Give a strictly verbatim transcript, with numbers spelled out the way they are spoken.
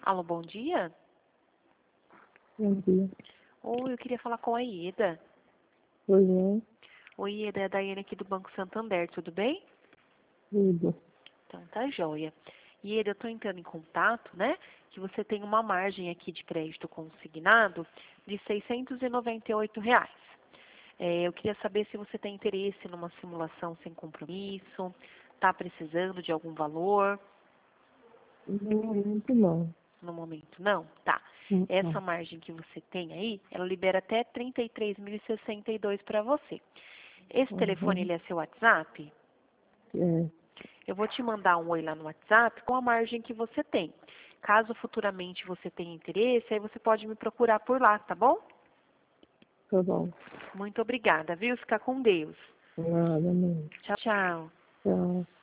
Alô, bom dia. Bom dia. Oi, eu queria falar com a Ieda. Oi, é. Oi, Ieda, é a Daiane aqui do Banco Santander, tudo bem? Tudo. Então tá joia. Ieda, eu estou entrando em contato, né? Que você tem uma margem aqui de crédito consignado de seiscentos e noventa e oito reais. É, eu queria saber se você tem interesse numa simulação sem compromisso, está precisando de algum valor. No momento, não. No momento, não? Tá. Não, Essa não. margem que você tem aí, ela libera até trinta e três mil e sessenta e dois para você. Esse telefone, Uhum. ele é seu WhatsApp? É, Eu vou te mandar um oi lá no WhatsApp com a margem que você tem. Caso futuramente você tenha interesse, aí você pode me procurar por lá, tá bom? tá bom. Muito obrigada, viu? Fica com Deus. Nada, não. Tchau, tchau. Tchau.